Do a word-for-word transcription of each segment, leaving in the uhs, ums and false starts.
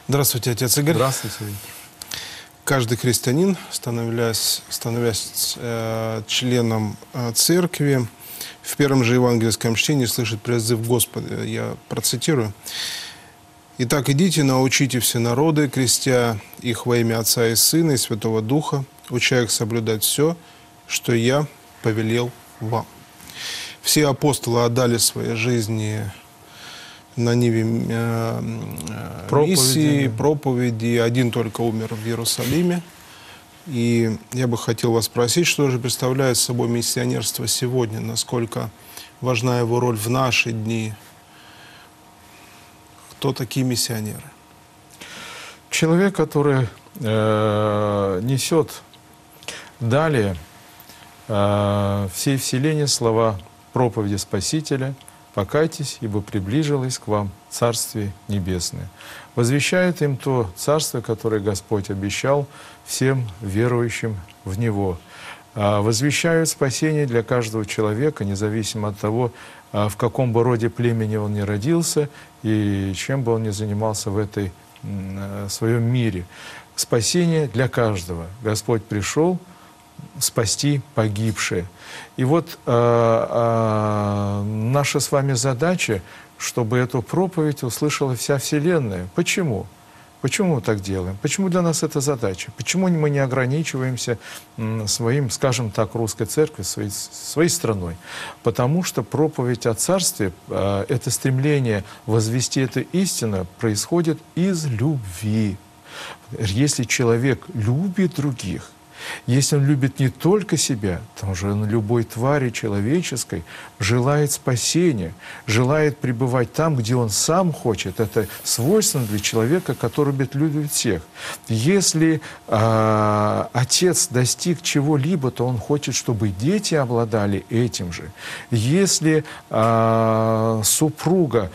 Здравствуйте, отец Игорь. Здравствуйте. Каждый христианин, становясь, становясь э, членом э, церкви, в первом же евангельском чтении слышит призыв Господа. Я процитирую. «Итак, идите, научите все народы, крестя их во имя Отца и Сына и Святого Духа, уча их соблюдать все, что я повелел вам». Все апостолы отдали свои жизни на ниве э, проповеди. миссии, проповеди. Один только умер в Иерусалиме. И я бы хотел вас спросить, что же представляет собой миссионерство сегодня, насколько важна его роль в наши дни. Кто такие миссионеры? Человек, который э, несет далее э, всей вселенной слова проповеди Спасителя: «Покайтесь, ибо приближилось к вам Царствие Небесное». Возвещает им то Царство, которое Господь обещал всем верующим в Него. Возвещают спасение для каждого человека, независимо от того, в каком бы роде племени он ни родился и чем бы он ни занимался в этой в своем мире. Спасение для каждого. Господь пришел спасти погибшие. И вот э, э, наша с вами задача, чтобы эту проповедь услышала вся Вселенная. Почему? Почему мы так делаем? Почему для нас это задача? Почему мы не ограничиваемся своим, скажем так, русской церковью, своей, своей страной? Потому что проповедь о Царстве, э, это стремление возвести эту истину, происходит из любви. Если человек любит других, если он любит не только себя, то же он любой твари человеческой желает спасения, желает пребывать там, где он сам хочет. Это свойственно для человека, который любит, любит всех. Если э, отец достиг чего-либо, то он хочет, чтобы дети обладали этим же. Если э, супруга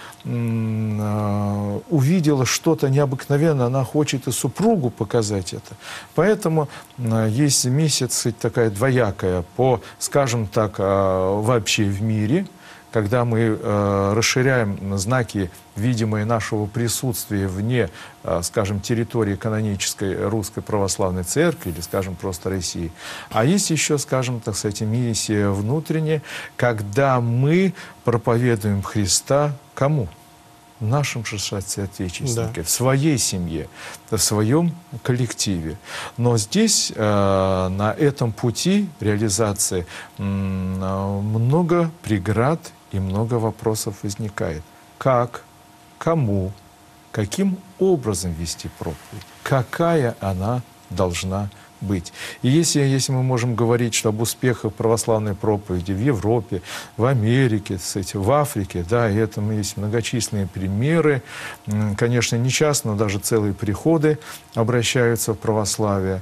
э, увидела что-то необыкновенное, она хочет и супругу показать это. Поэтому э, есть месяц такая двоякая по, скажем так, вообще в мире, когда мы расширяем знаки, видимые нашего присутствия вне, скажем, территории канонической Русской Православной Церкви или, скажем, просто России. А есть еще, скажем, так сказать, миссия внутренняя, когда мы проповедуем Христа кому? Нашим же соотечественникам, да, в своей семье, в своем коллективе. Но здесь, э, на этом пути реализации, э, много преград и много вопросов возникает. Как, кому, каким образом вести проповедь, какая она должна быть. И если, если мы можем говорить, что об успехах православной проповеди в Европе, в Америке, кстати, в Африке, да, и этому есть многочисленные примеры, конечно, не часто, но даже целые приходы обращаются в православие,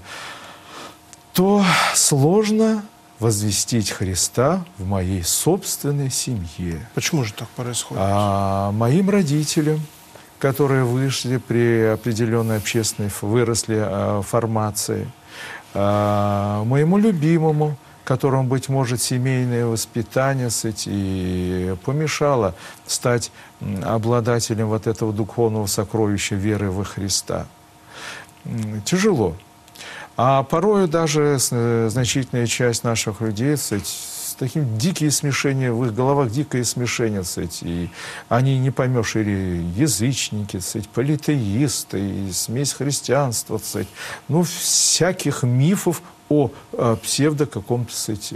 то сложно возвестить Христа в моей собственной семье. Почему же так происходит? А, моим родителям, которые вышли при определенной общественной, выросли а, формации, а, моему любимому, которому, быть может, семейное воспитание и помешало стать обладателем вот этого духовного сокровища веры во Христа. Тяжело. А порою даже значительная часть наших людей, с таким дикие смешения, в их головах дикое смешение, и они не поймешь, или язычники, политеисты, и смесь христианства, ну, всяких мифов о псевдо каком-то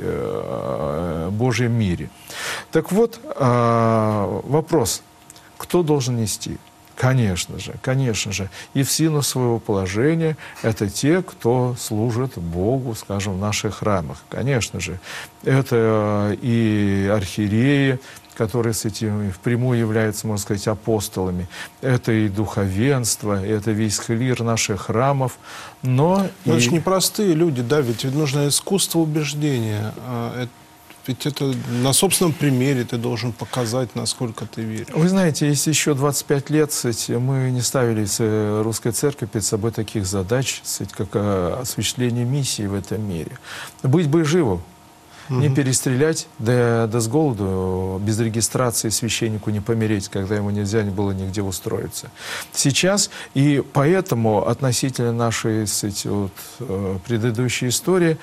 Божьем мире. Так вот, вопрос, кто должен нести? Конечно же, конечно же. И в силу своего положения это те, кто служит Богу, скажем, в наших храмах. Конечно же, это и архиереи, которые с этим впрямую являются, можно сказать, апостолами. Это и духовенство, это весь клир наших храмов. Но и... это же непростые люди, да, ведь нужно искусство убеждения. Ведь это на собственном примере ты должен показать, насколько ты веришь. Вы знаете, если еще двадцать пять лет мы не ставили в Русской Церкви перед собой таких задач, как осуществление миссии в этом мире. Быть бы живым. угу. не перестрелять, да, да с голоду без регистрации священнику не помереть, когда ему нельзя было нигде устроиться. Сейчас, и поэтому относительно нашей, кстати, вот, предыдущей истории,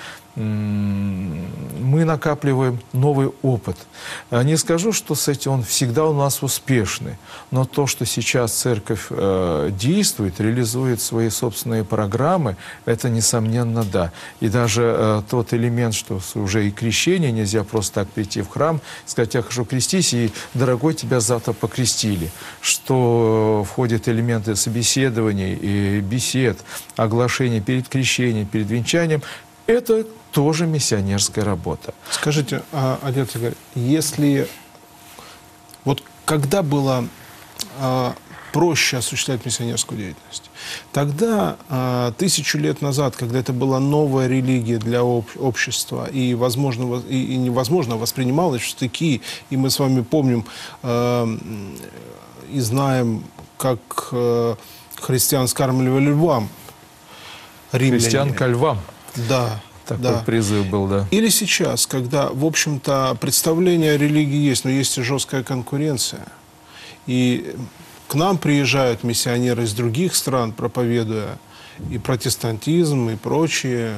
мы накапливаем новый опыт. Не скажу, что, кстати, он всегда у нас успешный, но то, что сейчас церковь э, действует, реализует свои собственные программы, это, несомненно, да. И даже э, тот элемент, что уже и крещение, нельзя просто так прийти в храм, сказать: я хочу крестись, и, дорогой, тебя завтра покрестили. Что входит элементы собеседований, и бесед, оглашения перед крещением, перед венчанием, это тоже миссионерская работа. Скажите, отец Игорь, если вот когда было а, проще осуществлять миссионерскую деятельность, тогда а, тысячу лет назад, когда это была новая религия для об, общества и, возможно, и, и невозможно воспринималась в штыки, и мы с вами помним а, и знаем, как а, христиан скармливали львам, римляне. Христиан ко львам. Да. Такой да. призыв был, да. Или сейчас, когда, в общем-то, представление о религии есть, но есть и жесткая конкуренция. И к нам приезжают миссионеры из других стран, проповедуя и протестантизм, и прочее.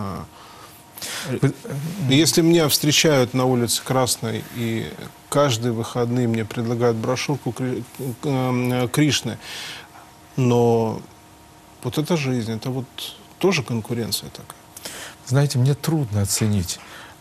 Если меня встречают на улице Красной, и каждые выходные мне предлагают брошюрку Кришны, но вот это жизнь, это вот тоже конкуренция такая. Знаете, мне трудно оценить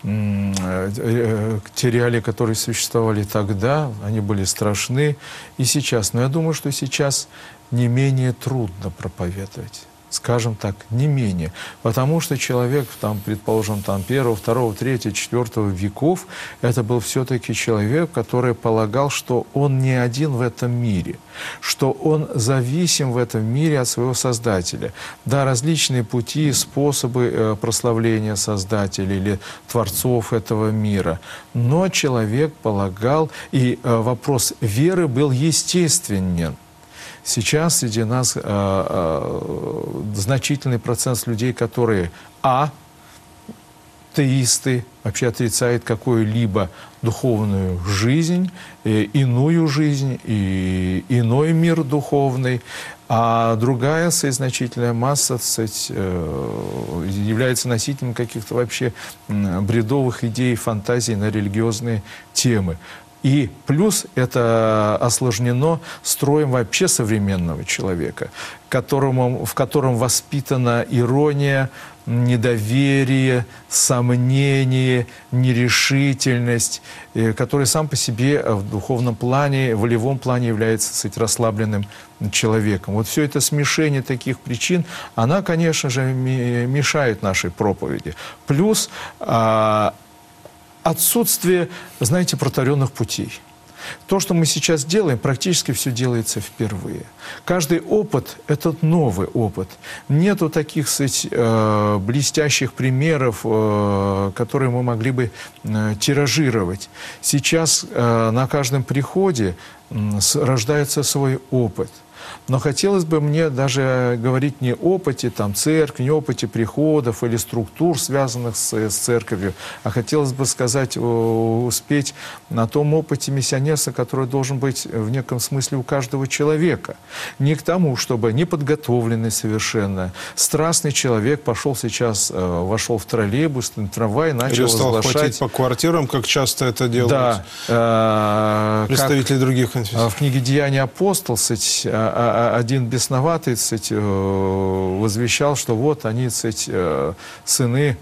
те реалии, которые существовали тогда, они были страшны и сейчас. Но я думаю, что сейчас не менее трудно проповедовать. Скажем так, не менее. Потому что человек, там, предположим, там, первого, второго, третьего, четвертого веков, это был все-таки человек, который полагал, что он не один в этом мире, что он зависим в этом мире от своего Создателя. Да, различные пути, способы э, прославления Создателя или творцов этого мира. Но человек полагал, и э, вопрос веры был естественен. Сейчас среди нас э, э, значительный процент людей, которые а. теисты, вообще отрицают какую-либо духовную жизнь, э, иную жизнь, и иной мир духовный, а другая значительная масса, так сказать, э, является носителем каких-то вообще бредовых идей, фантазий на религиозные темы. И плюс это осложнено строем вообще современного человека, которому, в котором воспитана ирония, недоверие, сомнение, нерешительность, который сам по себе в духовном плане, в волевом плане является, так сказать, расслабленным человеком. Вот все это смешение таких причин, она, конечно же, мешает нашей проповеди. Плюс отсутствие, знаете, протаренных путей. То, что мы сейчас делаем, практически все делается впервые. Каждый опыт – это новый опыт. Нету таких, кстати, блестящих примеров, которые мы могли бы тиражировать. Сейчас на каждом приходе рождается свой опыт. Но хотелось бы мне даже говорить не о опыте там, церкви, не о опыте приходов или структур, связанных с, с церковью, а хотелось бы сказать, успеть на том опыте миссионерства, который должен быть в неком смысле у каждого человека. Не к тому, чтобы неподготовленный совершенно, страстный человек пошел сейчас, вошел в троллейбус, в трамвай, начал возглашать... стал ходить по квартирам, как часто это делают да, представители других конфессий. В книге «Деяния апостол», один бесноватый, кстати, возвещал, что вот они, кстати, сыны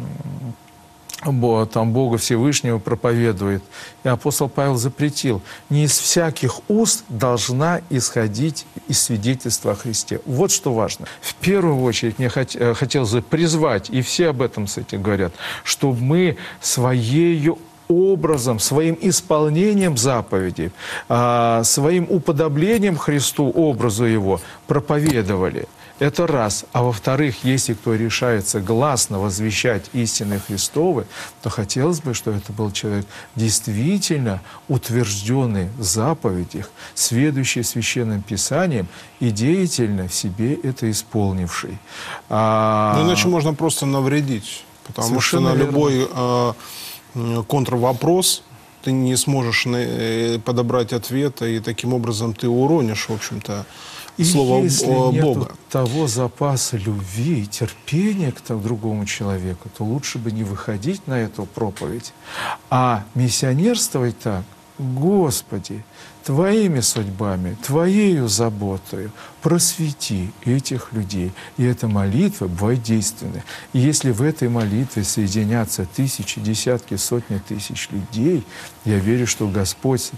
там Бога Всевышнего проповедуют. И апостол Павел запретил: не из всяких уст должна исходить из свидетельства о Христе. Вот что важно. В первую очередь мне хот хотелось бы призвать, и все об этом, кстати, говорят, чтобы мы своей образом, своим исполнением заповедей, своим уподоблением Христу, образу Его, проповедовали. Это раз. А во-вторых, если кто решается гласно возвещать истины Христовы, то хотелось бы, чтобы это был человек действительно утвержденный в заповедях, сведущий Священным Писанием и деятельно в себе это исполнивший. А... Ну, иначе можно просто навредить. Потому Совершенно что на любой... А... м, контрвопрос, ты не сможешь на- подобрать ответа, и таким образом ты уронишь, в общем-то, И слово если Б- нет Бога. того запаса любви и терпения к тому другому человеку, то лучше бы не выходить на эту проповедь, а миссионерствовать так: Господи, Твоими судьбами, Твоею заботою просвети этих людей. И эта молитва бывает действенной. И если в этой молитве соединятся тысячи, десятки, сотни тысяч людей, я верю, что Господь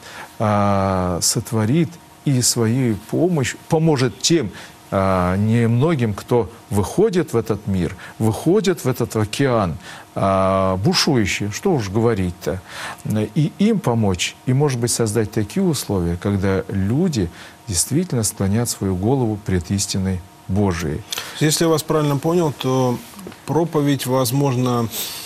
а, сотворит и своей помощью поможет тем а, немногим, кто выходит в этот мир, выходит в этот океан а, бушующий, что уж говорить-то, и им помочь, и, может быть, создать такие условия, когда люди действительно склонят свою голову пред истиной Божией. Если я вас правильно понял, то проповедь, возможно,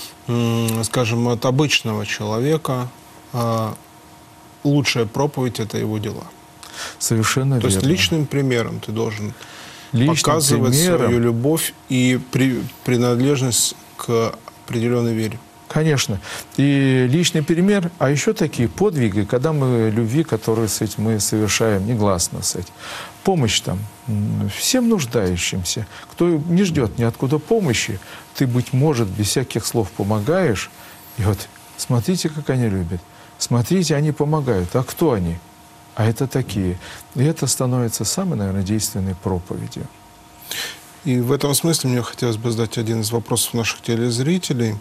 м, скажем, от обычного человека, а лучшая проповедь – это его дела. Совершенно То верно. есть личным примером ты должен Личным показывать примером. свою любовь и при, принадлежность к определенной вере. Конечно. И личный пример, а еще такие подвиги, когда мы любви, которые с этим мы совершаем негласно с этим. Помощь там м, всем нуждающимся. Кто не ждет ниоткуда помощи, ты, быть может, без всяких слов помогаешь. И вот смотрите, как они любят. Смотрите, они помогают. А кто они? А это такие. И это становится самой, наверное, действенной проповедью. И в этом смысле мне хотелось бы задать один из вопросов наших телезрителей,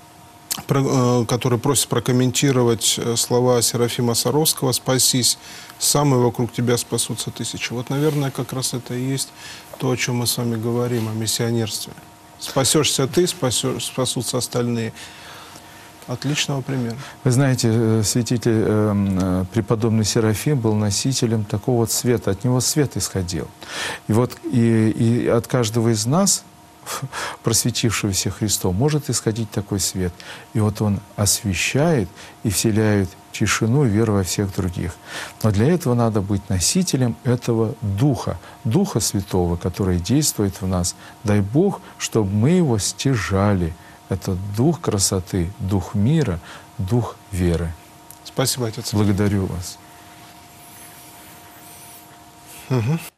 про- э, который просит прокомментировать э, слова Серафима Саровского «Спасись сам, и вокруг тебя спасутся тысячи». Вот, наверное, как раз это и есть то, о чем мы с вами говорим, о миссионерстве. Спасешься ты, спасешь, спасутся остальные. Отличного примера. Вы знаете, э, святитель, э, э, преподобный Серафим был носителем такого вот света, от него свет исходил. И вот и, и от каждого из нас, просветившегося Христом, может исходить такой свет. И вот он освещает и вселяет тишину и веру во всех других. Но для этого надо быть носителем этого Духа, Духа Святого, который действует в нас. Дай Бог, чтобы мы его стяжали. Это дух красоты, дух мира, дух веры. Спасибо, отец. Благодарю вас. Угу.